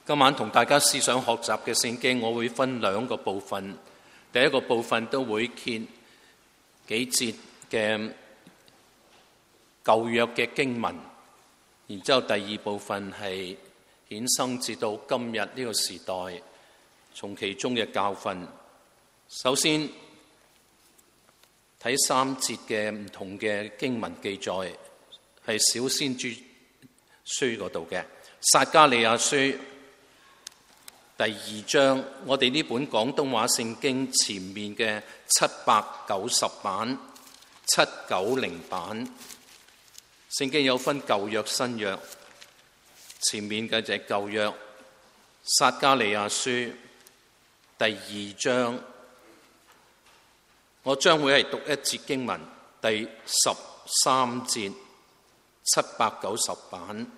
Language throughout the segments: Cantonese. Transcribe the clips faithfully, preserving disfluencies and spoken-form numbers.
今晚同大家思想學習嘅聖經，我會分兩個部分。第一個部分都會揭幾節嘅舊約嘅經文，然之後第二部分係衍生至到今日呢個時代，從其中嘅教訓。首先睇三節嘅唔同嘅經文記載，係小先知書嗰度嘅撒迦利亞書第二章，我哋呢本廣東話聖經前面嘅七百九十版、七九零版，聖經有分舊約、新約，前面嘅就係舊約。撒迦利亞書第二章，我將會係讀一節經文，第十三節，七百九十版。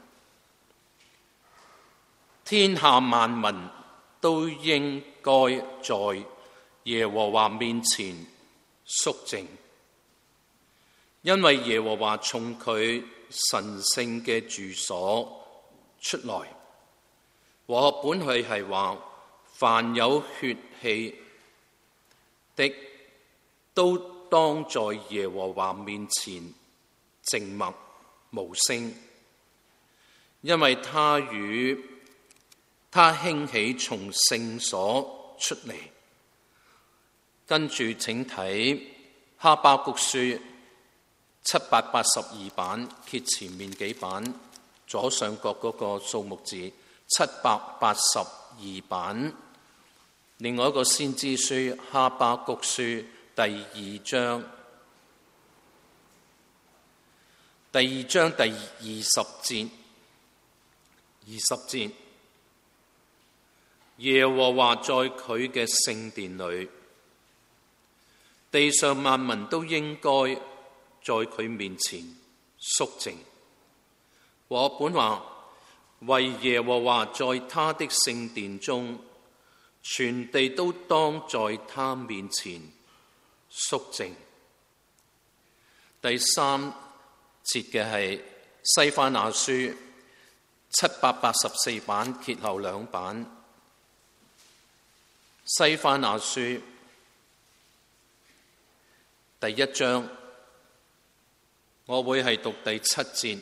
天下萬民都應該在耶和華面前肅靜，因為耶和華從佢神聖嘅住所出來。和合本佢係話，凡有血氣的都當在耶和華面前靜默無聲，因為他與他興起從聖所出嚟。跟住請睇哈巴谷書七百八十二版，揭前面幾版，左上角嗰個數目字七百八十二版。另外一個先知書哈巴谷書第二章，第二章第二十節，二十節。耶和華在佢嘅聖殿裏，地上萬民都應該在佢面前肅靜。和合本話，為耶和華在他的聖殿中，全地都當在他面前肅靜。第三節嘅係西番雅書七百八十四版，揭後兩版。西番雅書第一章，我會係讀第七節，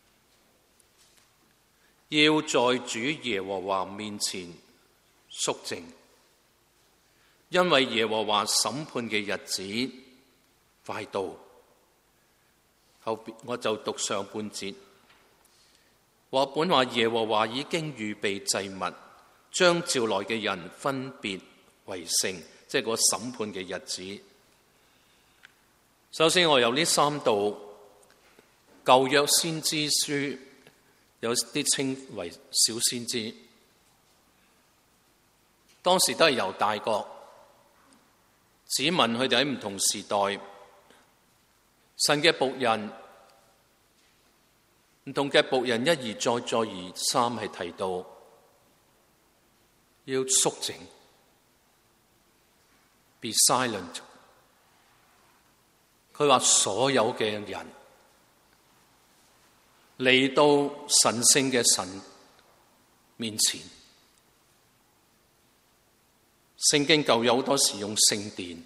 要在主耶和華面前肅靜，因為耶和華審判嘅日子快到。後邊我就讀上半節。和合本話，耶和華已經預備祭物，將召來嘅人分別為聖，即係個審判嘅日子。首先我有呢三道舊約先知書，有啲稱為小先知，當時都係猶大國，指問佢哋喺唔同時代，神嘅僕人，唔同嘅僕人一而再再而三係提到要肅靜 ，be silent。佢話所有嘅人嚟到神聖嘅神面前，聖經舊有好多時用聖殿，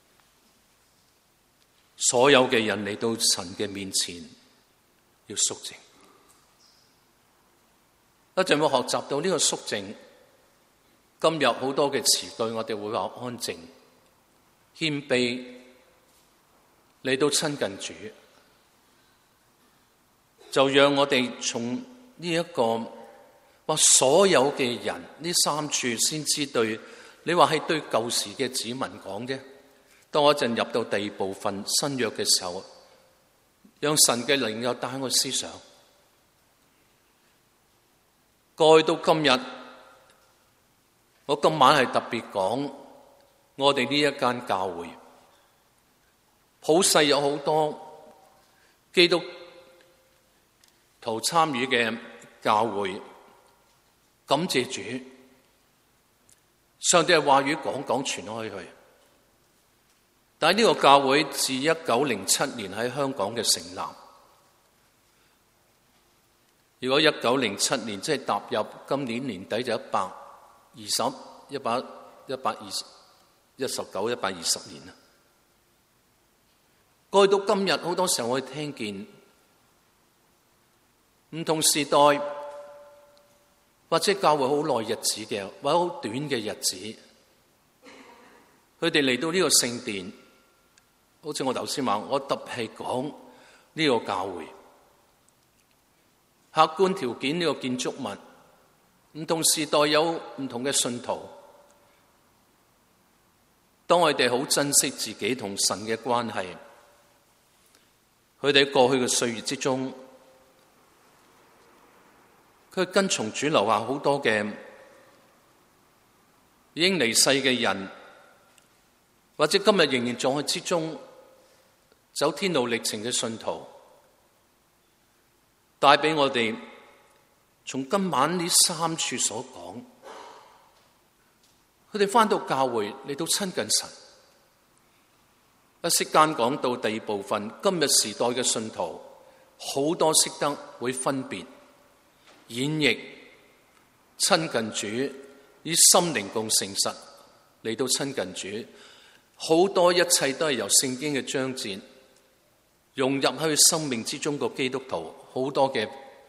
所有嘅人嚟到神嘅面前要肅靜。一陣會學習到呢個肅靜。今日好多嘅詞句，我哋會話安靜、謙卑，嚟到親近主，就讓我哋從呢一個話所有嘅人呢三處先知對你話係對舊時嘅子民講啫。當我一陣入到第二部分新約嘅時候，讓神嘅靈又帶我思想。過去到今日，我今晚係特別講我哋呢一間教會，普世有好多基督徒參與嘅教會，感謝主，上帝嘅話語講講傳開去。但係呢個教會自一九零七年喺香港嘅成立， 如果一九零七年即係踏入今年年底就一百二十、一百一百二十、一十九、一百二十年啦。過去到今日，好多時候我哋聽見唔同時代或者教會好耐日子嘅，或者好短嘅日子，佢哋嚟到呢個聖殿，好似我頭先話，我特別係講呢個教會。客觀條件，呢個建築物，唔同時代有唔同嘅信徒。當我哋好珍惜自己同神嘅關係，佢哋喺過去嘅歲月之中，佢跟從主留下好多嘅已經離世嘅人，或者今日仍然在喺之中走天路歷程嘅信徒，帶俾我哋從今晚呢三處所講，佢哋返到教會嚟到親近神。一息間講到第二部分，今日時代嘅信徒好多識得會分別演繹親近主，以心靈共誠實嚟到親近主。好多一切都係由聖經嘅章節融入喺佢生命之中個基督徒，好多嘅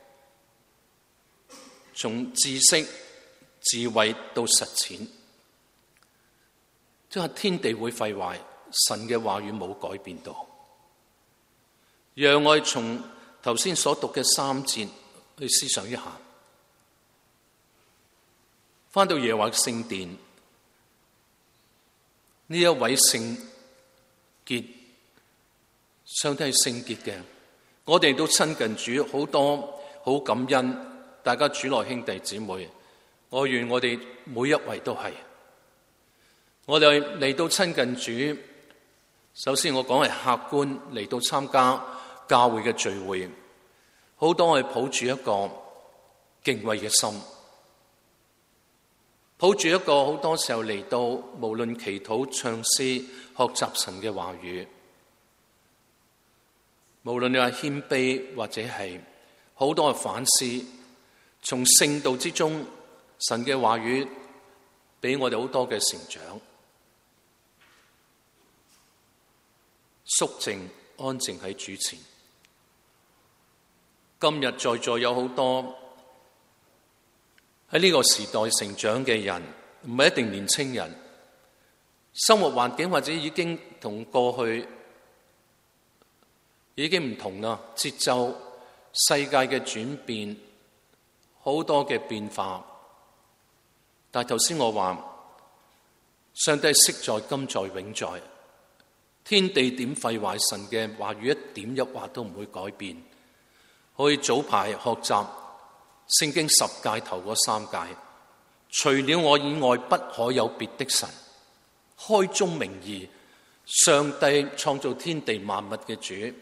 從知識、智慧到實踐，即係天地會廢壞，神嘅話語冇改變到。讓我哋從頭先所讀嘅三節去思想一下，返到耶和華聖殿，呢一位聖潔，上帝係聖潔嘅，我哋都親近主，好多好感恩。大家主內兄弟姊妹，我願我哋每一位都係。我哋嚟到親近主，首先我講係客觀嚟到參加教會嘅聚會，好多我哋抱住一個敬畏嘅心，抱住一個好多時候嚟到無論祈禱、唱詩、學習神嘅話語，無論你話謙卑或者係好多嘅反思，從聖道之中，神嘅話語俾我哋好多嘅成長，肅靜安靜喺主前。今日在座有好多喺呢個時代成長嘅人，唔係一定年青人，生活環境或者已經同過去已經唔同啦，節奏、世界嘅轉變，好多嘅變化。但係頭先我話，上帝昔在、今在、永在，天地點廢壞，神嘅話語一點一畫都唔會改變。可以早排學習聖經十誡頭嗰三誡，除了我以外不可有別的神，開宗明義，上帝創造天地萬物嘅主，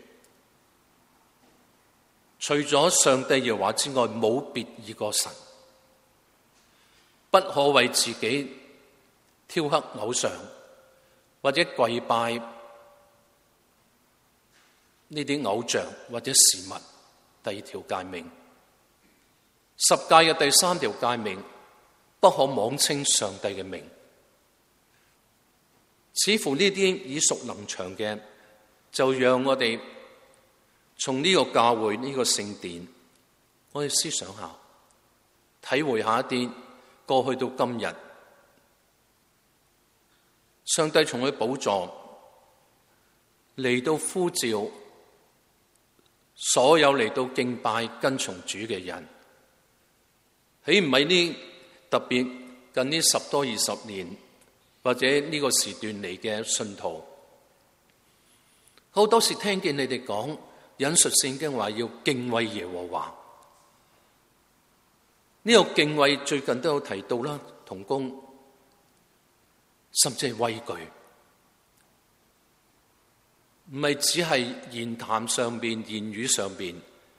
除咗上帝耶和華之外，冇別二個神，不可為自己雕刻偶像或者跪拜呢啲偶像或者事物。第二條誡命，十誡嘅第三條誡命，不可妄稱上帝嘅名。似乎呢啲耳熟能詳嘅，就讓我哋從呢個教會呢個聖殿，我哋思想下，體會下一啲過去到今日，上帝從佢寶座嚟到呼召所有嚟到敬拜跟從主嘅人，豈唔係呢特別近呢十多二十年或者呢個時段嚟嘅信徒，好多時聽見你哋講引述聖經話要敬畏耶和華，呢、這個敬畏最近都有提到啦，同工甚至係畏懼。唔係只係言談上邊、言語上邊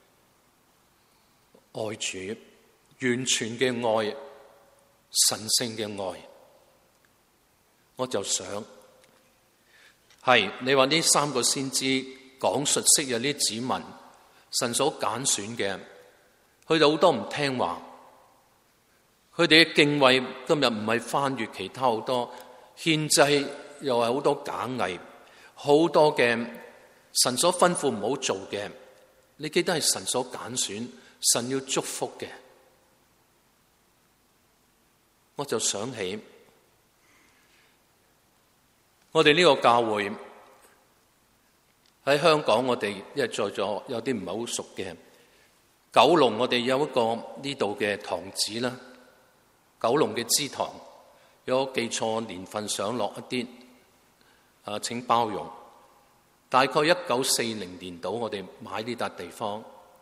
愛主，完全嘅愛、神聖嘅愛。我就想係你話呢三個先知講述昔日呢啲子民，神所揀選嘅去到好多唔聽話，佢哋嘅敬畏今日唔係翻越其他好多獻祭，又係好多假藝，好多嘅神所吩咐唔好做嘅，你記得係神所揀選，神要祝福嘅。我就想起我哋呢個教會喺香港，我哋因為在座有啲唔係好熟嘅，九龍我哋有一個呢度嘅堂址啦，九龍嘅支堂，有記錯年份上落一啲，啊請包容。大概一九四零年度，我哋買呢笪地方。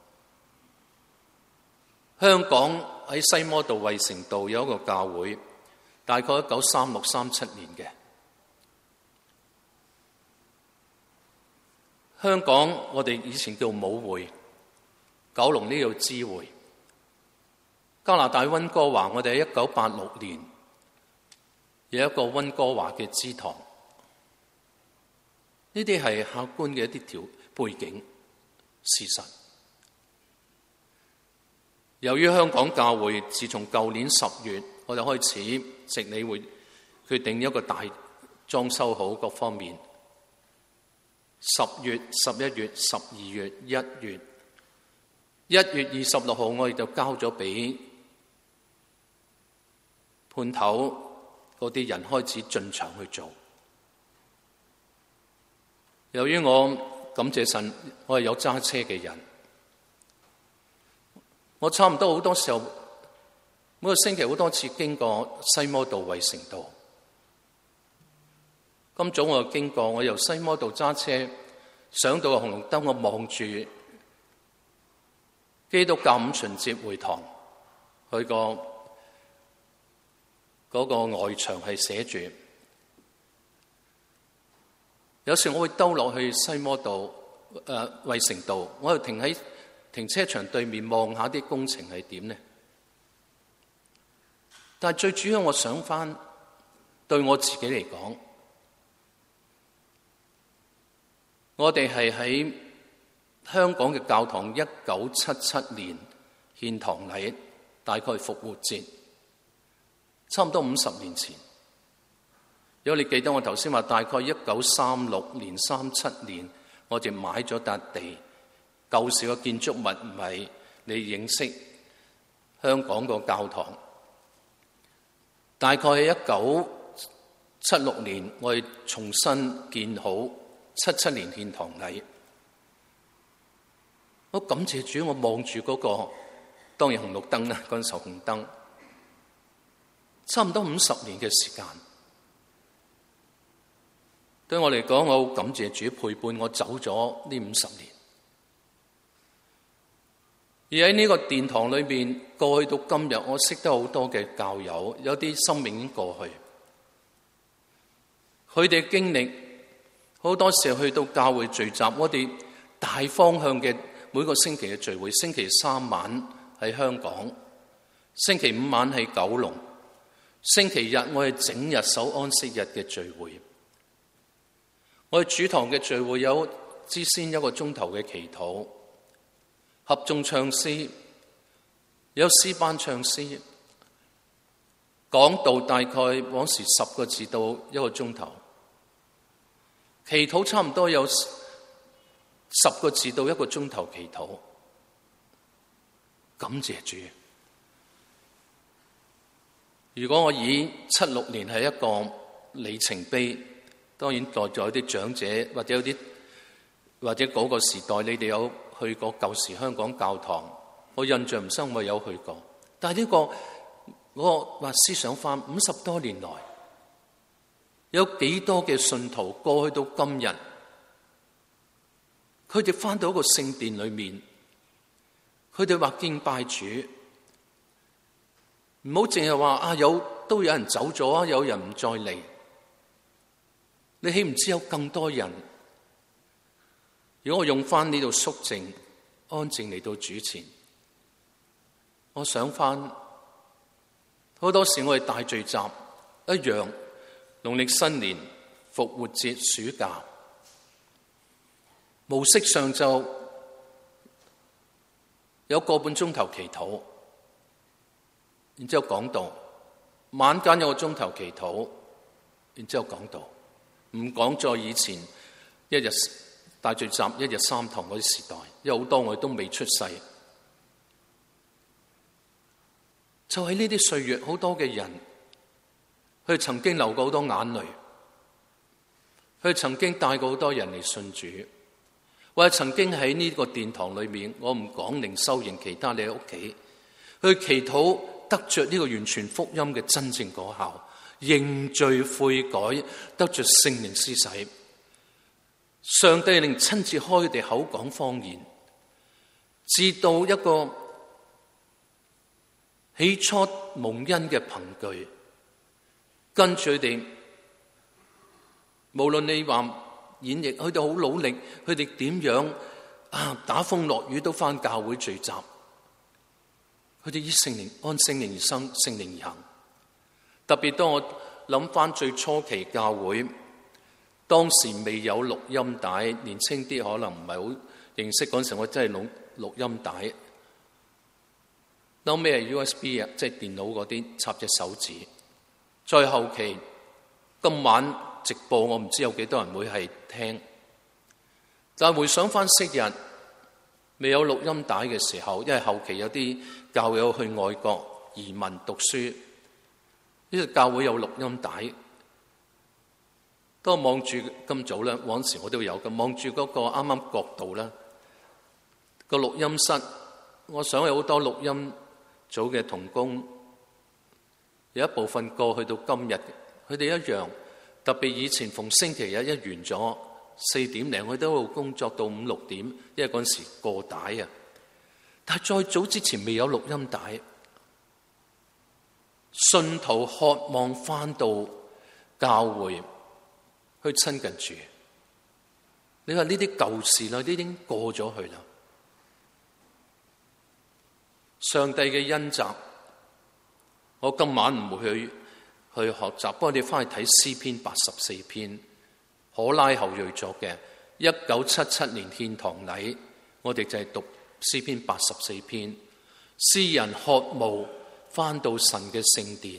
香港喺西摩道衛城道有一個教會，大概一九三六三七年嘅。香港我哋以前叫母會，九龍呢度支會。加拿大溫哥華，我哋喺一九八六年有一個溫哥華嘅支堂。呢啲係客觀嘅一啲條背景事實。由於香港教會自從舊年十月，我哋開始值理會決定一個大裝修好各方面。十月、十一月、十二月、一月，一月二十六號，我哋就交咗俾判頭嗰啲人開始進場去做。由於我感謝神，我係有揸車嘅人，我差唔多好多時候每個星期好多次經過西摩道衛城道。今早我經過，我由西摩道揸車上到個紅綠燈，我望住基督教五旬節會堂，佢個嗰個外牆係寫住。有時我會兜落去西摩道誒衛城道，我又停喺停車場對面望下啲工程係點呢？但係最主要，我想翻對我自己嚟講，我哋係喺香港嘅教堂一九七七年獻堂禮，大概復活節，差唔多五十年前。如果你記得我頭先話，大概一九三六年、三七年，我哋買咗笪地，舊時嘅建築物唔係你認識香港個教堂。大概喺一九七六年，我哋重新建好，七七年獻堂禮。我感謝主，我望住嗰個，當然紅綠燈啦，嗰陣時紅燈，差唔多五十年嘅時間。對我嚟講，我好感謝主陪伴我走咗呢五十年。而喺呢個殿堂裏面，過去到今日，我識得好多嘅教友，有啲生命已經過去。佢哋經歷好多時候去到教會聚集，我哋大方向嘅每個星期嘅聚會，星期三晚喺香港，星期五晚喺九龍，星期日我哋整日守安息日嘅聚會。我哋主堂嘅聚會有之先一個鐘頭嘅祈禱，合眾唱詩，有詩班唱詩，講道大概往時十個字到一個鐘頭，祈禱差唔多有十個字到一個鐘頭祈禱。感謝主！如果我以七六年係一個里程碑，當然在座有啲長者或者有啲或者嗰個時代，你哋有去過舊時香港教堂，我印象唔深，我有去過。但係呢個我話思想翻五十多年來，有幾多嘅信徒過去到今日，佢哋翻到一個聖殿裏面，佢哋話敬拜主，唔好淨係話啊有都有人走咗啊，有人唔再嚟。你豈唔知有更多人？如果我用翻呢度肅靜、安靜嚟到主前，我想翻好多時我哋大聚集一樣，農曆新年、復活節、暑假，模式上就有個半鐘頭祈禱，然之後講道，晚間有個鐘頭祈禱，然之後講道，唔講再以前一日大聚集一日三堂嗰啲時代，因為好多我哋都未出世。就喺呢啲歲月，好多嘅人，佢曾經流過好多眼淚，佢曾經帶過好多人嚟信主，或者曾經喺呢個殿堂裏面，我唔講靈修營，其他你喺屋企去祈禱，得着呢個完全福音嘅真正果效，認罪悔改，得着聖靈施洗，上帝令親自開佢哋口講方言，至到一個起初蒙恩嘅憑據，跟住佢哋，無論你話演繹，佢哋好努力，佢哋點樣啊打風落雨都返教會聚集，佢哋以聖靈按聖靈而生，聖靈而行。特別當我諗返最初期教會，當時未有錄音帶，年輕啲可能唔係好認識嗰陣時，我真係錄錄音帶。後尾係 U S B 啊，即係電腦嗰啲插隻手指。再後期今晚直播，我唔知有幾多人會係聽。但係回想翻昔日未有錄音帶嘅時候，因為後期有啲教友去外國移民讀書，呢個教會有錄音帶。當我望住今早咧，往時我都有嘅，望住嗰個啱啱角度咧，個錄音室，我想有好多錄音組嘅同工，有一部分過去到今日，佢哋一樣，特別以前逢星期日一完咗四點零，佢都喺度工作到五六點，因為嗰陣時過帶啊。但係再早之前未有錄音帶，信徒渴望返到教會去親近主。你話呢啲舊事啦，呢啲已經過咗去啦。上帝嘅恩澤，我今晚唔會去去學習，不過你翻去睇詩篇八十四篇，可拉後裔作嘅，一九七七年獻堂禮，我哋就係讀詩篇八十四篇。詩人渴慕翻到神嘅聖殿，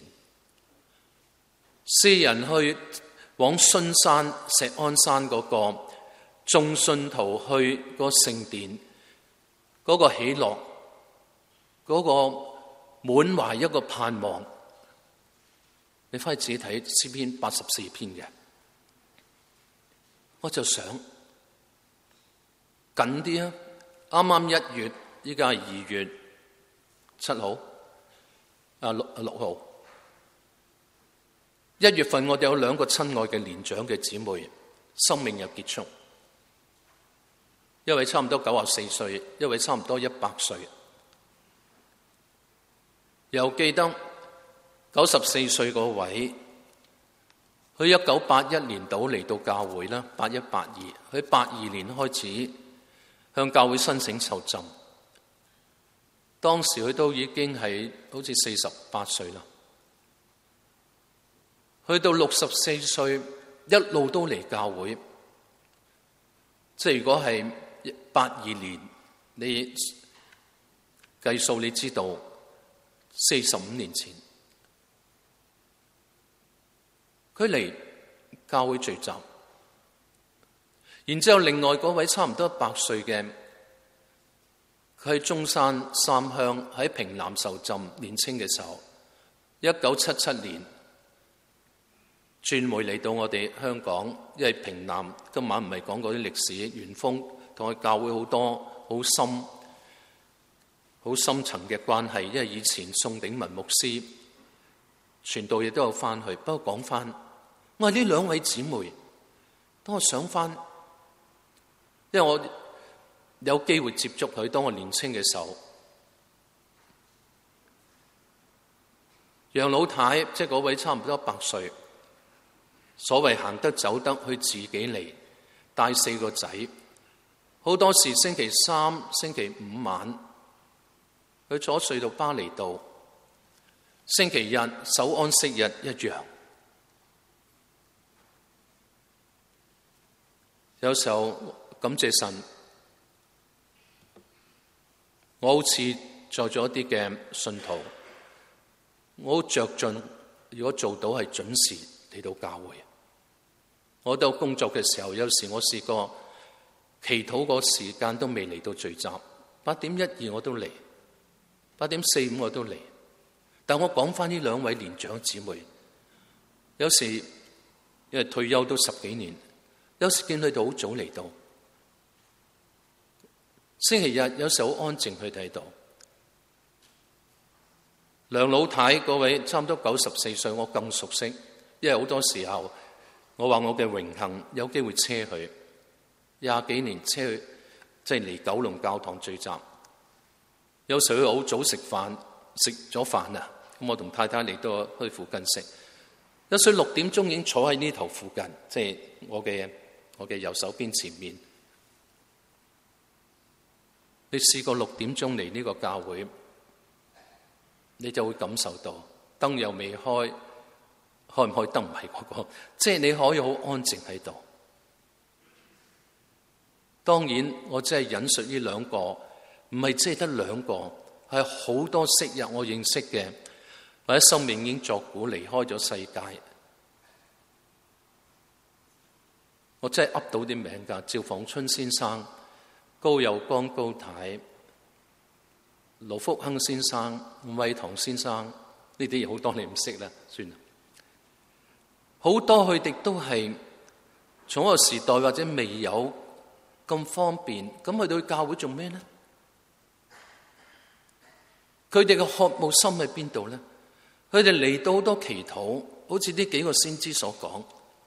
詩人去往殉山錫安山嗰個眾信徒去個聖殿，嗰個喜樂，嗰個滿懷一個盼望，你翻去自己睇詩篇八十四篇嘅，我就想緊啲啊！啱啱一月，依家係二月七號，啊六啊六號，一月份我哋有兩個親愛嘅年長嘅姊妹，生命又結束，一位差唔多九十四歲，一位差唔多一百歲。又記得九十四歲嗰位，佢一九八一年度嚟到教會啦，八一八二，佢八二年開始向教會申請受浸，當時佢都已經係好似四十八歲啦，去到六十四歲一路都嚟教會，即係如果係八二年，你計數你知道。四十五年前，佢嚟教會聚集，然之後另外嗰位差唔多一百歲嘅，佢喺中山三鄉喺平南受浸，年青嘅時候，一九七七年轉會嚟到我哋香港，因為平南今晚唔係講嗰啲歷史，元豐同佢教會好多好深。好深層嘅關係，因為以前宋鼎文牧師傳道亦都有翻去。不過講翻，我係呢兩位姊妹，當我想翻，因為我有機會接觸佢，當我年青嘅時候，楊老太即係嗰位差唔多一百歲，所謂行得走得，佢自己嚟帶四個仔，好多時星期三、星期五晚。佢坐隧道巴厘道，星期日守安息日一樣。有時候感謝神， 我好似在咗一啲嘅信徒，我好着進，如果做到係準時嚟到教會。我到工作嘅時候，有時我試過祈禱個時間都未嚟到聚集，八點一二我都嚟，八點四五我都嚟。但我講翻呢兩位年長姊妹，有時因為退休都十幾年，有時見佢哋好早嚟到。星期日有時好安靜去睇到。梁老太嗰位差唔多九十四歲，我更熟悉，因為好多時候我話我嘅榮幸有機會車佢廿幾年車佢，即係嚟九龍教堂聚集。有時佢好早食飯，食咗飯啊，咁我同太太嚟到去附近食。有時六點鐘已經坐喺呢頭附近，即係我嘅我嘅右手邊前面。你試過六點鐘嚟呢個教會，你就會感受到燈又未開，開唔開燈唔係嗰個，即係你可以好安靜喺度。當然，我只係引述呢兩個，唔係只係得兩個，係好多昔日我認識嘅，或者生命已經作古離開咗世界。我真係噏到啲名㗎，趙逢春先生、高友光高太、盧福亨先生、伍偉棠先生，呢啲好多你唔識啦，算啦。好多佢哋都係從一個時代或者未有咁方便，咁去到教會做咩呢？佢哋嘅渴慕心喺邊度呢？佢哋嚟到好多祈禱，好似呢幾個先知所講，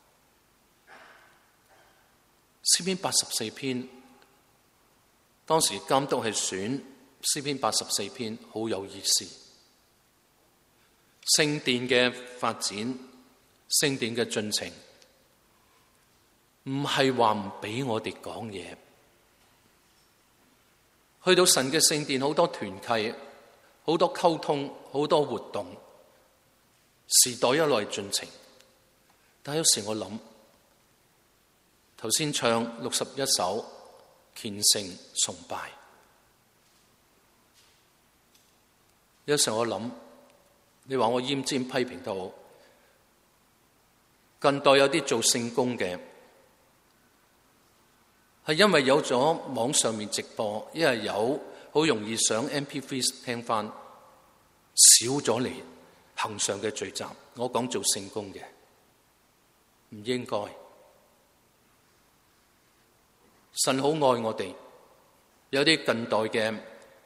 詩篇八十四篇，當時監督係選詩篇八十四篇，好有意思。聖殿嘅發展，聖殿嘅進程，唔係話唔俾我哋講嘢。去到神嘅聖殿，好多團契，好多溝通，好多活動，時代一來進程。但有時我諗，頭先唱六十一首虔誠崇拜，有時我諗，你話我奄尖批評都好，近代有啲做聖工嘅，係因為有咗網上面直播，因為有好容易上 M P three 聽翻，少咗嚟恆常嘅聚集。我講做聖工嘅，唔應該。神好愛我哋，有啲近代嘅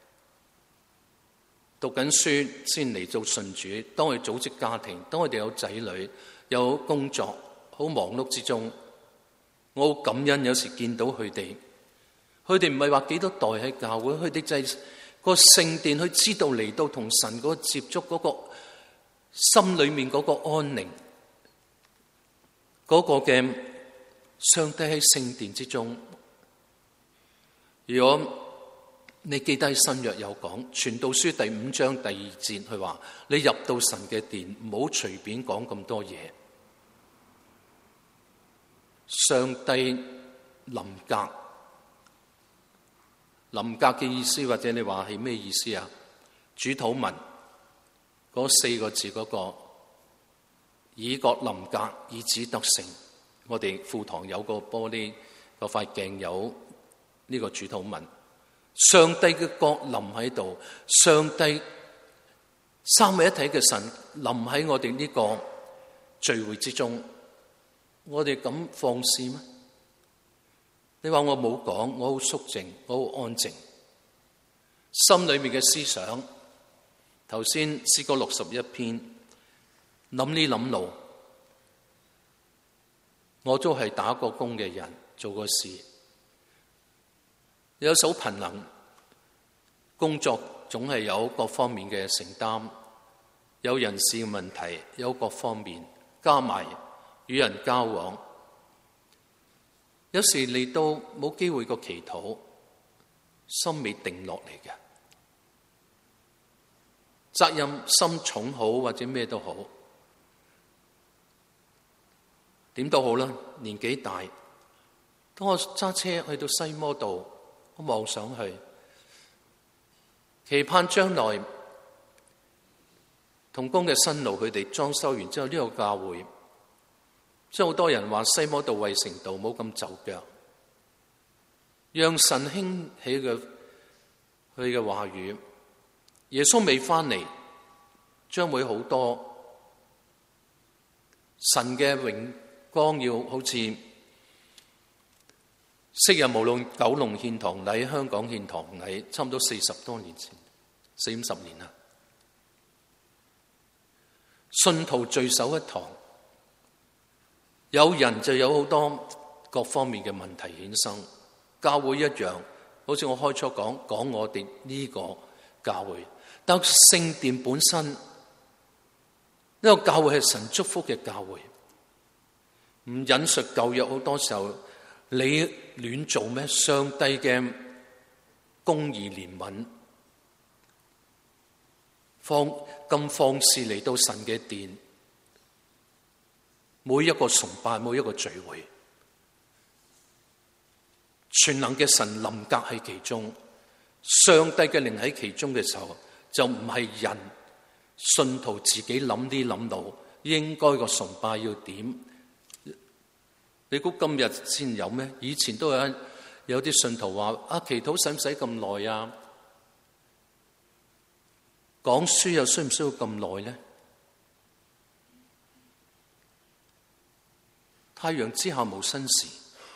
讀緊書先嚟做信主，當佢組織家庭，當佢哋有仔女、有工作，好忙碌之中，我好感恩。有時見到佢哋，佢哋唔係話幾多代喺教會，佢哋就係個聖殿，佢知道嚟到同神嗰個接觸，嗰個心裏面嗰個安寧，嗰個嘅上帝喺聖殿之中。如果你記得新約有講，傳道書第五章第二節，佢話你入到神嘅殿，唔好隨便講咁多嘢。上帝臨格，臨格嘅意思，或者你話係咩意思啊？主禱文嗰四個字，嗰個以國臨格，以子得勝。我哋庫堂有個玻璃嗰塊鏡有呢個主禱文，上帝嘅國臨喺度，上帝三位一體嘅神臨喺我哋呢個聚會之中，我哋咁放肆咩？你話我冇講，我好肅靜，我好安靜，心裏面嘅思想。頭先詩歌六十一篇，諗呢諗路，我都係打過工嘅人，做過事。有手貧能，工作總係有各方面嘅承擔，有人事嘅問題，有各方面，加埋與人交往，有時嚟到冇機會個祈禱，心未定落嚟嘅，責任心重好或者咩都好，點都好啦，年紀大，當我揸車去到西摩道，我望上去， 期盼將來同工嘅新路佢哋裝修完之後，呢個教會，即係好多人話西摩道、衛城道冇咁走腳，讓神興起嘅佢嘅話語。耶穌未翻嚟，將會好多神嘅榮光，要好似昔日無論九龍獻堂禮、香港獻堂禮，差唔多四十多年前，四五十年啦。信徒聚首一堂，有人就有好多各方面嘅問題衍生。教會一樣，好似我開初講講我哋呢個教會，但聖殿本身呢個教會係神祝福嘅教會。唔引述舊約，好多時候你亂做咩？上帝嘅公義憐憫，放咁放肆嚟到神嘅殿，每一個崇拜，每一個聚會，全能嘅神臨格喺其中，上帝嘅靈喺其中嘅時候，就唔係人信徒自己諗啲諗到應該個崇拜要點。你估今日先有咩？以前都有有啲信徒話啊，祈禱使唔使咁耐啊？講書又需唔需要咁耐呢？太陽之下無新事。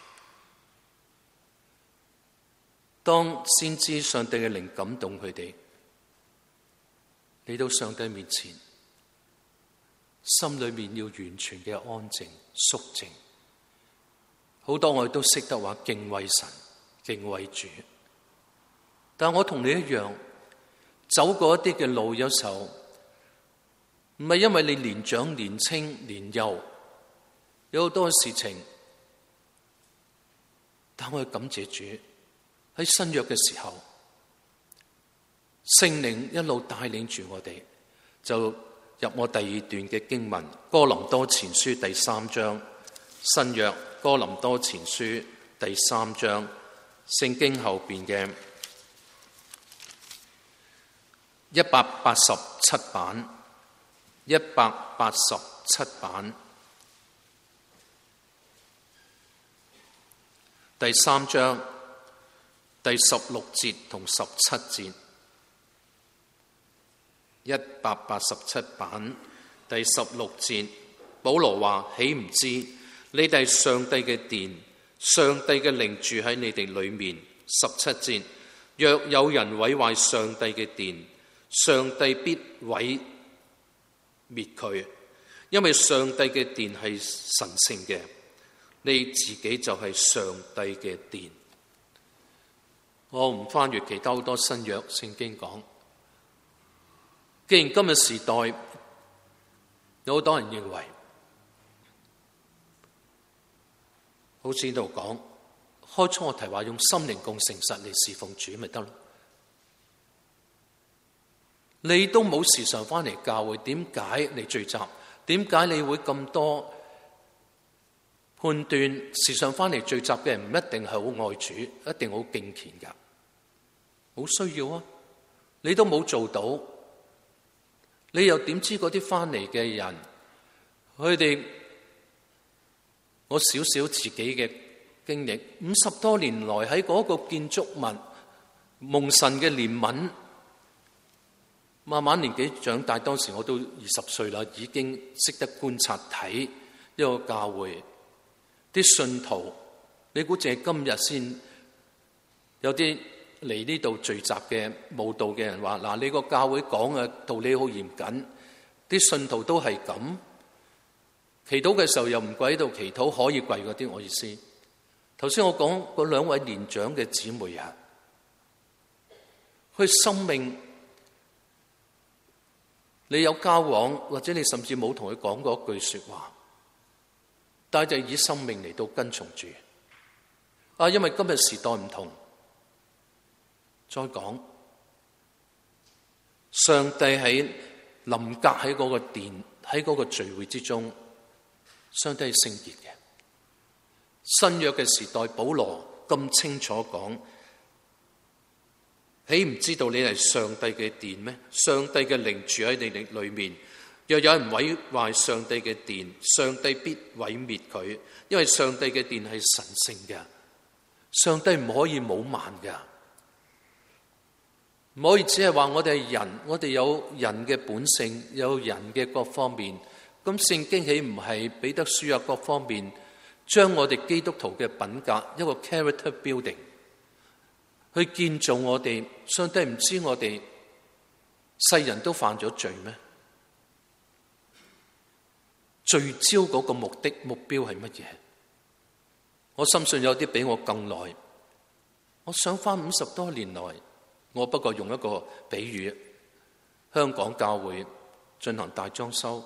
當先知上帝嘅靈感動佢哋嚟到上帝面前，心裏面要完全嘅安靜肅靜。好多我哋都識得話敬畏神、敬畏主，但我同你一樣，走過一啲嘅路，有時候唔係因為你年長、年青、年幼，有好多事情，但我要感謝主喺新約嘅時候，聖靈一路帶領住我哋，就入我第二段嘅經文，哥林多前書第三章，新約哥林多前書第三章，聖經後邊嘅一百八十七版，一百八十七版第三章第十六節同十七節，一百八十七版第十六節，保羅話：豈唔知你哋係上帝嘅殿，上帝嘅靈住喺你哋裏面。十七節，若有人毀壞上帝嘅殿，上帝必毀滅佢，因為上帝嘅殿係神聖嘅，你自己就係上帝嘅殿。我唔翻閱其他好多新約聖經講，既然今日時代有好多人認為，好似呢度講，開初我提話用心靈共誠實嚟侍奉主咪得咯。你都冇時常翻嚟教會，點解你聚集？點解你會咁多判斷？時常翻嚟聚集嘅人唔一定係好愛主，一定好敬虔噶，好需要啊！你都冇做到，你又點知嗰啲翻嚟嘅人，佢哋？我少少自己嘅經歷，五十多年來喺嗰個建築物蒙神嘅憐憫，慢慢年紀長大，當時我都二十歲啦，已經識得觀察睇一個教會啲信徒。你估淨係今日先有啲嚟呢度聚集嘅慕道嘅人話：嗱，你個教會講嘅道理好嚴謹，啲信徒都係咁。祈禱嘅時候又唔跪喺度祈禱，可以跪嗰啲，我意思。頭先我講嗰兩位年長嘅姊妹啊，佢生命你有交往，或者你甚至冇同佢講過一句說話，但係就以生命嚟到跟從住。啊，因為今日時代唔同，再講上帝喺臨格喺嗰個殿，喺嗰個聚會之中。上帝係聖潔嘅。新約嘅時代，保羅咁清楚講， 豈唔知道你係上帝嘅殿咩？上帝嘅靈住喺你哋裏面。若有人毀壞上帝嘅殿，上帝必毀滅佢，因為上帝嘅殿係神聖嘅。上帝唔可以冇慢嘅，唔可以只係話我哋係人，我哋有人嘅本性，有人嘅各方面。咁聖經豈唔係彼得書啊各方面，將我哋基督徒嘅品格一個 character building 去建造我哋。上帝唔知我哋世人都犯咗罪咩？聚焦嗰個目的目標係乜嘢？我深信有啲比我更耐。我想翻五十多年來，我不過用一個比喻，香港教會進行大裝修。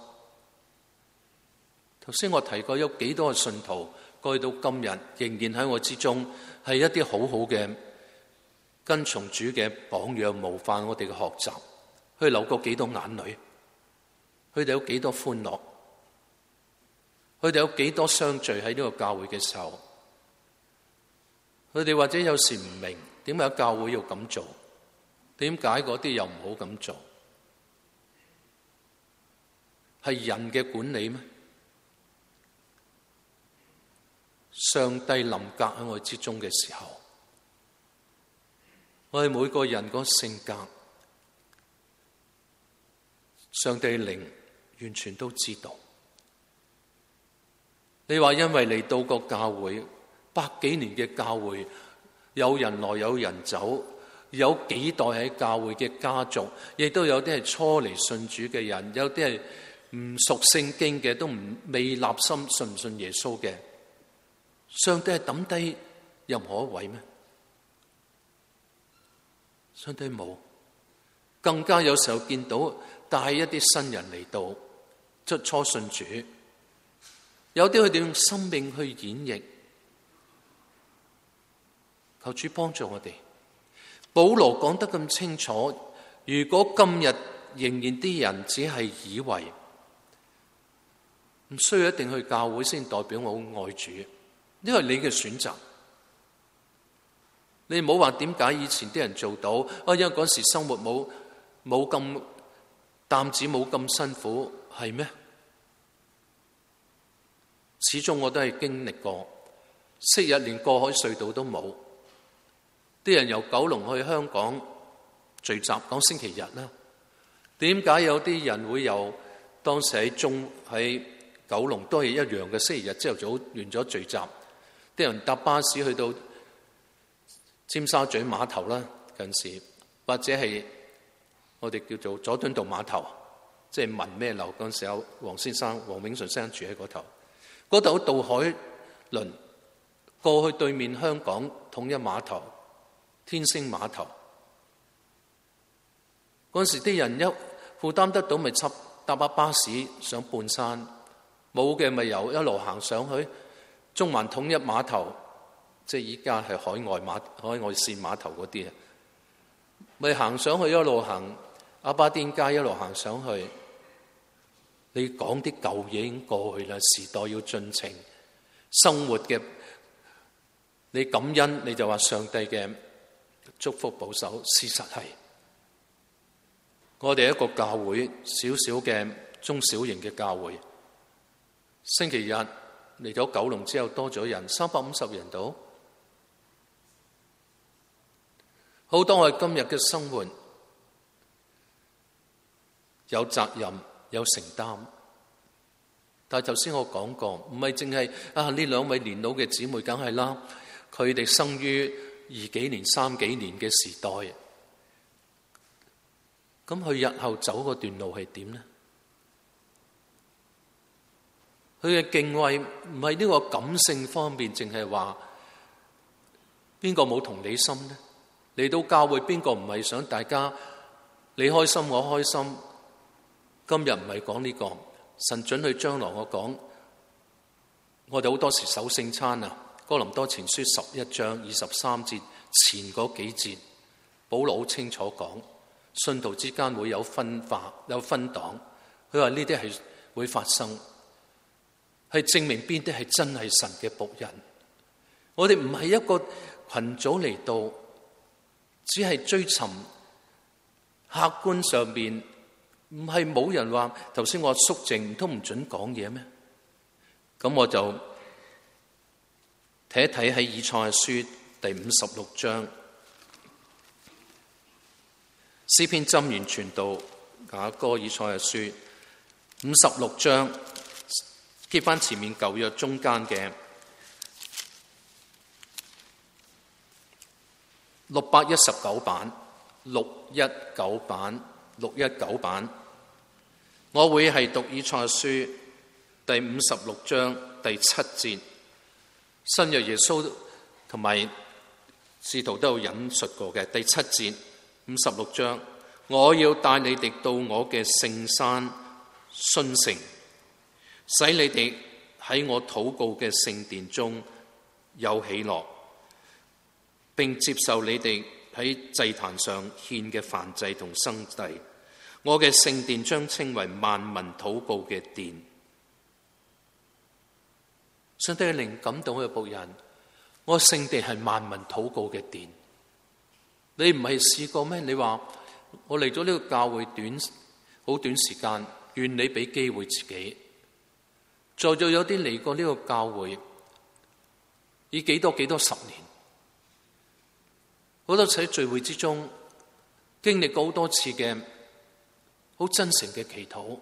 頭先我提過有幾多個信徒過去到今日仍然喺我之中，係一啲好好嘅跟從主嘅榜樣模範，我哋嘅學習，佢流過幾多眼淚，佢哋有幾多歡樂，佢哋有幾多相聚喺呢個教會嘅時候，佢哋或者有時唔明點解教會要咁做，點解嗰啲又唔好咁做，係人嘅管理咩？上帝臨格喺我之中嘅時候，我哋每個人個性格，上帝靈完全都知道。你話因為嚟到個教會百幾年嘅教會，有人來有人走，有幾代喺教會嘅家族，亦都有啲係初嚟信主嘅人，有啲係唔熟聖經嘅，都唔未立心信唔信耶穌嘅。上帝係抌低任何一位咩？上帝冇，更加有時候見到帶一啲新人嚟到，即初信主，有啲佢哋用生命去演繹，求主幫助我哋。保羅講得咁清楚，如果今日仍然啲人只係以為唔需要一定去教會先代表我好愛主，因為你嘅選擇，你唔好話點解以前啲人做到，啊，因為嗰時生活冇冇咁擔子，冇咁辛苦，係咩？始終我都係經歷過，昔日連過海隧道都冇，啲人由九龍去香港聚集講星期日啦。點解有啲人會由當時喺中喺九龍都係一樣嘅星期日朝頭早完咗聚集？啲人搭巴士去到尖沙咀碼頭啦，近時或者係我哋叫做佐敦道碼頭，即係文咩樓嗰陣時候，黃先生、黃永順先生住喺嗰頭。嗰度渡海輪過去對面香港統一碼頭、天星碼頭。嗰陣時啲人一負擔得到，咪插搭把巴士上半山；冇嘅咪由一路行上去中環統一碼頭，即係依家係海外碼海外線碼頭嗰啲啊，咪行上去一路行亞巴甸街一路行上去。你講啲舊嘢已經過去啦，時代要進程，生活嘅你感恩你就話上帝嘅祝福保守，事實係我哋一個教會小小嘅中小型嘅教會，星期日嚟咗九龍之後多咗人三百五十人到，好多我哋今日嘅生活有責任有承擔，但係頭先我講過，唔係淨係啊呢兩位年老嘅姊妹，梗係啦，佢哋生於二幾年、三幾年嘅時代，咁佢日後走嗰段路係點呢？佢嘅敬畏唔係呢個感性方面，淨係話邊個冇同理心呢？嚟到教會邊個唔係想大家你開心我開心？今日唔係講呢個，神准佢將來我講，我哋好多時守聖餐啊，哥林多前書十一章二十三節前嗰幾節，保羅好清楚講，信徒之間會有分化有分黨，佢話呢啲係會發生，係證明邊啲係真係神嘅僕人。我哋唔係一個群組嚟到， 只係追尋客觀上面，唔係冇人話頭先我肅靜，唔通唔准講嘢咩？咁我就睇一睇喺以賽亞書第五十六章，詩篇箴言傳道雅歌以賽亞書五十六章，貼翻前面舊約中間嘅六百一十九版，六一九版，六一九版，我會係讀以賽亞書第五十六章第七節，新約耶穌同埋使徒都有引述過嘅第七節，五十六章，我要帶你哋到我嘅聖山殉城，使你哋喺我禱告嘅聖殿中有喜樂，並接受你哋喺祭壇上獻嘅燔祭同牲祭。我嘅聖殿將稱為萬民禱告嘅殿。上帝嘅靈感動佢嘅僕人，我聖殿係萬民禱告嘅殿。你唔係試過咩？你話我嚟咗呢個教會短好短時間，願你俾機會自己。在座有啲嚟過呢個教會，以幾多幾多十年，好多次喺聚會之中經歷過好多次嘅好真誠嘅祈禱，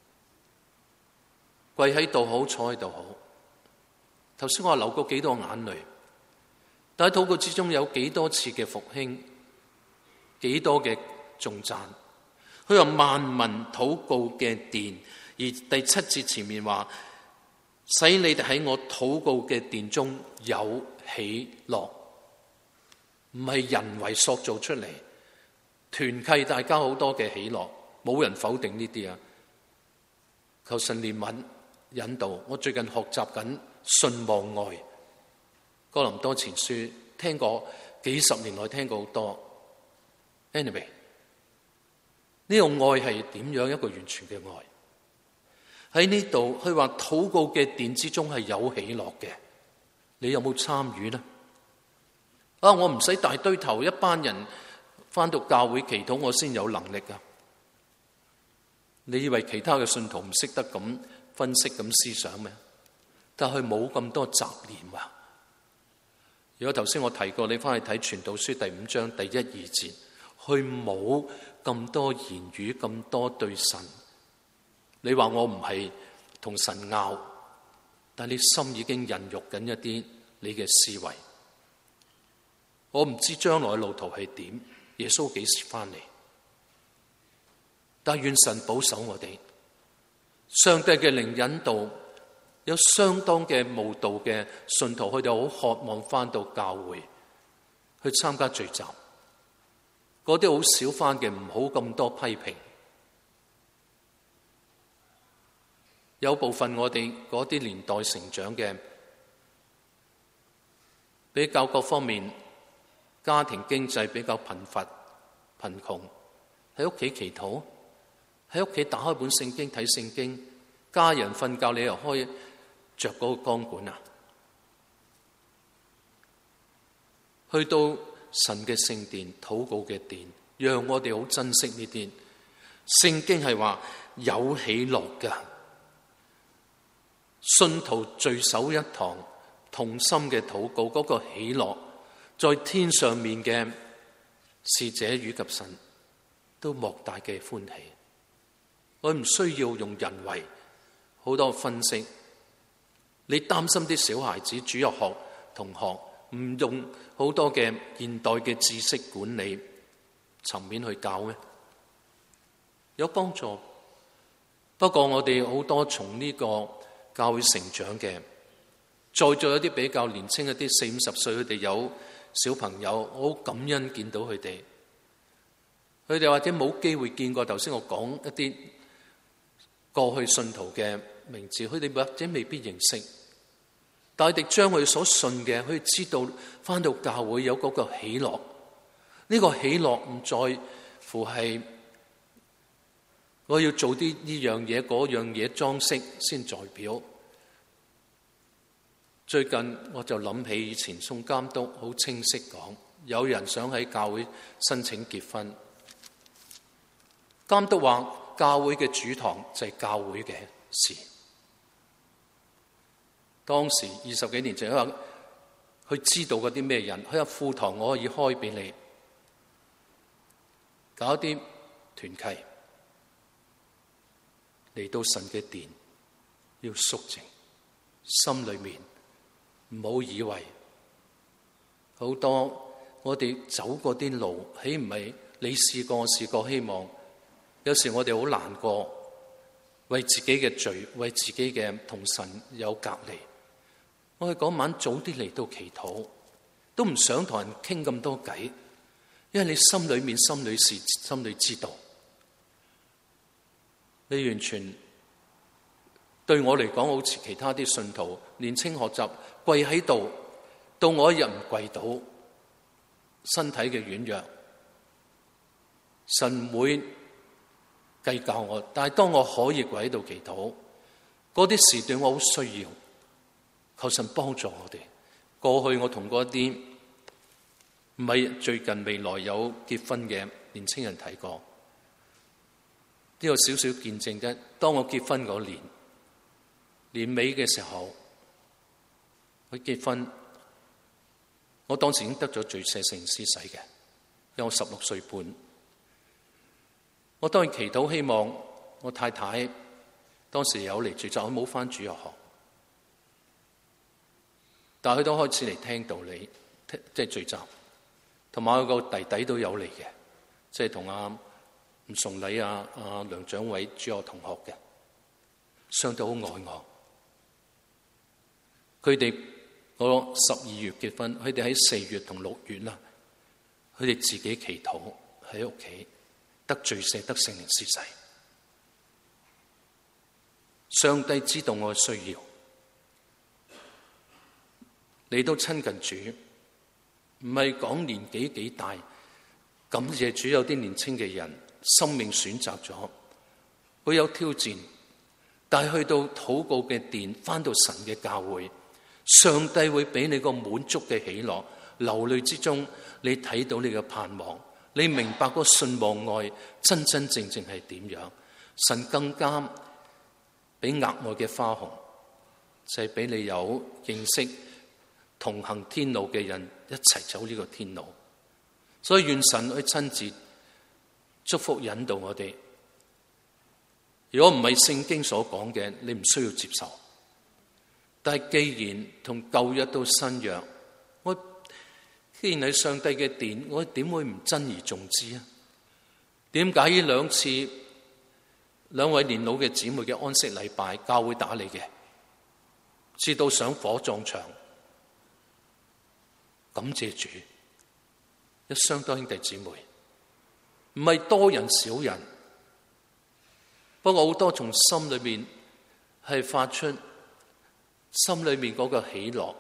跪喺度好，坐喺度好。頭先我話流過幾多眼淚，但喺禱告之中有幾多次嘅復興，幾多嘅頌讚。佢話萬民禱告嘅殿，而第七節前面話，使你哋喺我禱告嘅殿中有喜樂，唔係人為塑造出嚟，團契大家好多嘅喜樂，冇人否定呢啲啊。求神憐憫引導。我最近學習緊信望愛，哥林多前書聽過幾十年來聽過好多。Anyway， 呢個愛係點樣一個完全嘅愛？喺呢度佢話禱告嘅殿之中係有喜樂嘅，你有冇參與呢？啊，我唔使大堆頭一班人返到教會祈禱，我先有能力噶。你以為其他嘅信徒唔識得咁分析咁思想咩？但係佢冇咁多雜念啊！如果頭先我提過，你翻去睇《傳道書》第五章第一二節，佢冇咁多言語，咁多對神。你話我唔係同神拗，但你心已經孕育緊一啲你嘅思維。我唔知將來嘅路途係點，耶穌幾時翻嚟？但願神保守我哋，上帝嘅靈引導，有相當嘅慕道嘅信徒，佢哋好渴望翻到教會去參加聚集。嗰啲好少翻嘅，唔好咁多批評。有部分我哋嗰啲年代成長嘅，比較各方面家庭經濟比較貧乏貧窮，喺屋企祈禱，喺屋企打開本聖經睇聖經，家人瞓覺你又開着嗰個光管啊！去到神嘅聖殿禱告嘅殿，讓我哋好珍惜呢啲。聖經係話有喜樂㗎，信徒聚首一堂，同心嘅禱告，嗰個喜樂，在天上面嘅使者與及神都莫大嘅歡喜。我唔需要用人為好多分析。你擔心啲小孩子主日學同學唔用好多嘅現代嘅知識管理層面去教咩？有幫助。不過我哋好多從呢個教會成長嘅，再做一啲比較年輕一啲四五十歲，佢哋有小朋友，我好感恩見到佢哋。佢哋或者冇機會見過頭先我講一啲過去信徒嘅名字，佢哋或者未必認識，但係佢哋將佢所信嘅，佢哋知道返到教會有嗰個喜樂。呢個喜樂唔在乎係我要做啲呢樣嘢嗰樣嘢裝飾先代表。最近我就諗起以前宋監督好清晰講， 有人想喺教會申請結婚，監督話教會嘅主堂就係教會嘅事。當時二十幾年前，佢話佢知道嗰啲咩人，佢話副堂我可以開俾你，搞啲團契嚟到神嘅殿，要肅靜，心裏面唔好以為好多我哋走過啲路，豈唔係你試過我試過？希望有時我哋好難過，為自己嘅罪，為自己嘅同神有隔離。我哋嗰晚早啲嚟到祈禱，都唔想同人傾咁多偈，因為你心裏面心裏是心裏知道，你完全對我嚟講，好似其他啲信徒年青學習跪喺度，到我一日唔跪到，身體嘅軟弱，神唔會計較我。但係當我可以跪喺度祈禱，嗰啲時段我好需要。求神幫助我哋。過去我同嗰啲唔係最近未來有結婚嘅年青人睇過，呢個少少見證啫。當我結婚嗰年年尾嘅時候，佢結婚，我當時已經得咗罪赦聖靈施洗嘅，因為我十六歲半。我當然祈禱，希望我太太當時有嚟聚集，我冇返主日學。但係佢都開始嚟聽道理，即係聚集，同埋我個弟弟都有嚟嘅，即係同阿吳崇禮啊、阿梁長偉主學同學嘅，相對好愛我。佢哋我十二月結婚，佢哋喺四月同六月啦，佢哋自己祈禱喺屋企得罪赦得聖靈施洗。上帝知道我嘅需要。你都親近主，唔係講年紀幾大，感謝主有啲年輕嘅人生命選擇咗，會有挑戰，但係去到禱告嘅殿，返到神嘅教會，上帝會俾你個滿足嘅喜樂，流淚之中你睇到你嘅盼望，你明白個信望愛真真正正係點樣。神更加俾額外嘅花紅，就係俾你有認識同行天路嘅人一齊走呢個天路，所以願神去親自祝福引導我哋。如果唔係聖經所講嘅，你唔需要接受。但係既然同舊約到新約，我既然係上帝嘅殿，我點會唔珍而重之啊？點解呢兩次兩位年老嘅姊妹嘅安息禮拜，教會打你嘅，至到上火葬場？感謝主，一雙多兄弟姊妹，唔係多人少人，不過好多從心裏面係發出心裏面嗰個喜樂。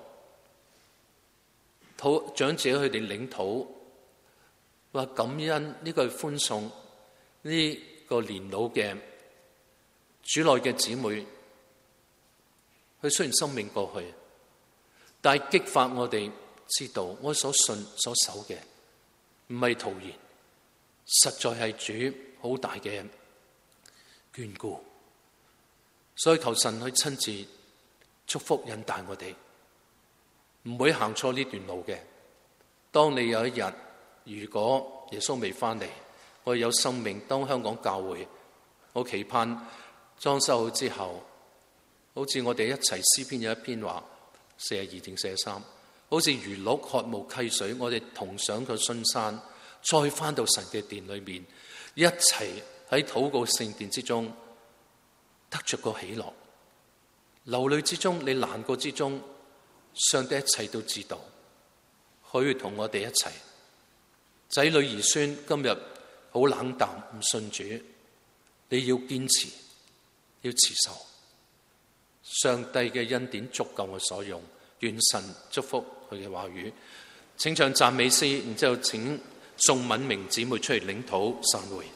土長者佢哋領土話感恩呢個歡送呢個年老嘅主內嘅姊妹，佢雖然生命過去，但係激發我哋。知道我所信所守嘅唔係徒然，實在係主好大嘅眷顧，所以求神去親自祝福引帶我哋，唔會行錯呢段路嘅。當你有一日，如果耶穌未翻嚟，我有生命，當香港教會，我期盼裝修好之後，好似我哋一齊詩篇有一篇話四十二定四十三。好似如鹿渴慕溪水，我哋同上個sun山，再返到神嘅殿裏面，一齊喺禱告聖殿之中得着個喜樂。流淚之中，你難過之中，上帝一切都知道，可以同我哋一齊。仔女兒孫今日好冷淡，唔信主，你要堅持，要持守。上帝嘅恩典足夠我所用。願神祝福佢嘅話語，請唱讚美詩，然之後請宋敏明姊妹出嚟領禱散會。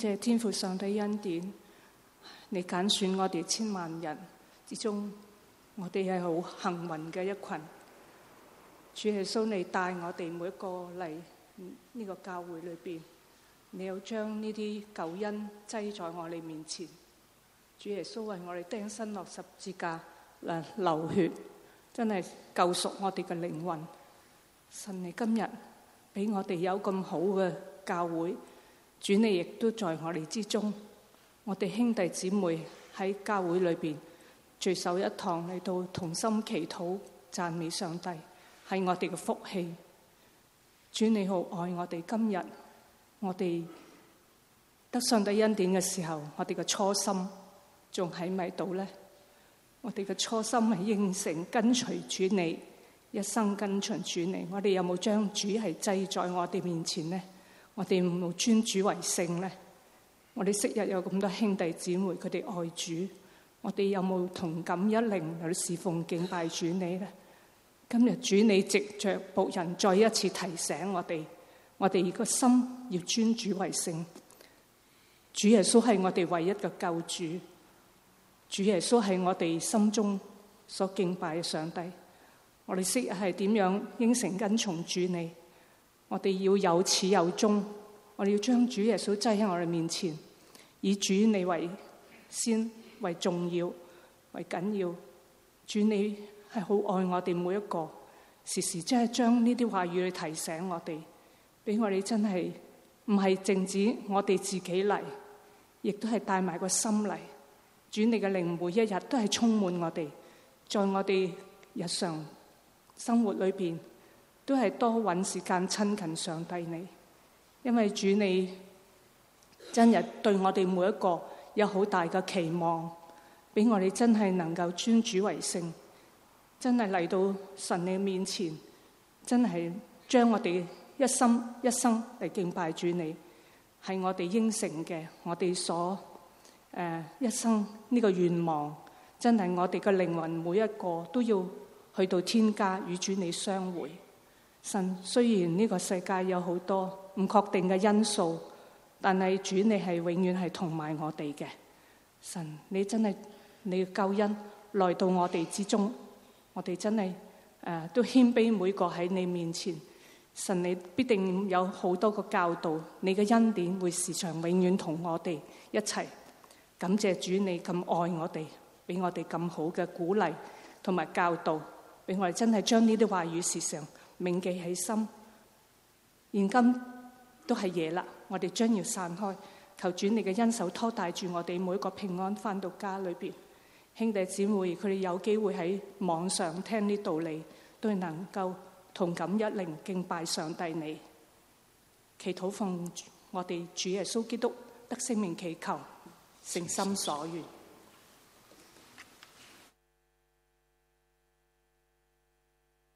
謝天父上帝恩典，你揀選我哋千萬人之中，我哋係好幸運嘅一群。主耶穌，你帶我哋每一個嚟呢個教會裏邊，你又將呢啲救恩擠在我哋面前。主耶穌為我哋釘身落十字架，嗱流血，真係救贖我哋嘅靈魂。神，你今日俾我哋有咁好嘅教會，主你亦都在我哋之中。我哋兄弟姊妹喺教會裏邊聚首一堂，嚟到同心祈禱讚美上帝，係我哋嘅福氣。主你好愛我哋，今日我哋得上帝恩典嘅時候，我哋嘅初心仲喺咪度呢？我哋嘅初心係應承跟隨主你，一生跟隨主你。我哋有冇將主係祭在我哋面前呢？我哋有冇尊主為聖呢？我哋昔日有咁多兄弟姊妹，佢哋愛主，我哋有冇同感一靈去侍奉敬拜主你呢？今日主你藉着僕人再一次提醒我哋，我哋個心要尊主為聖。主耶穌係我哋唯一嘅救主，主耶穌係我哋心中所敬拜嘅上帝。我哋昔日係點樣應承跟從主你？我哋要有始有終，我哋要將主耶穌擠喺我哋面前，以主你為先、為重要、為緊要。主你係好愛我哋每一個，時時真係將呢啲話語去提醒我哋，俾我哋真係唔係淨止我哋自己嚟，亦都係帶埋個心嚟。主你嘅靈每一日都係充滿我哋，在我哋日常生活裏邊都係多揾時間親近上帝你，因為主你真係對我哋每一個有好大嘅期望，俾我哋真係能夠尊主為聖，真係嚟到神你面前，真係將我哋一心一生嚟敬拜主你，係我哋應承嘅，我哋所誒、呃、一生呢個願望，真係我哋嘅靈魂每一個都要去到天家與主你相會。神，雖然呢個世界有好多唔確定嘅因素，但係主你係永遠係同埋我哋嘅。神，你真係你嘅救恩來到我哋之中，我哋真係誒、呃、都謙卑每個喺你面前。神，你必定有好多個教導，你嘅恩典會時常永遠同我哋一齊。感謝主你咁愛我哋，俾我哋咁好嘅鼓勵同埋教導，俾我哋真係將呢啲話語時常銘記喺心。現今都係夜啦，我哋將要散開，求主你嘅恩手拖帶住我哋每一個平安返到家裏邊。兄弟姊妹佢哋有機會喺網上聽呢道理，都能夠同感一靈敬拜上帝你。祈禱奉我哋主耶穌基督得聖名祈求，誠心所願。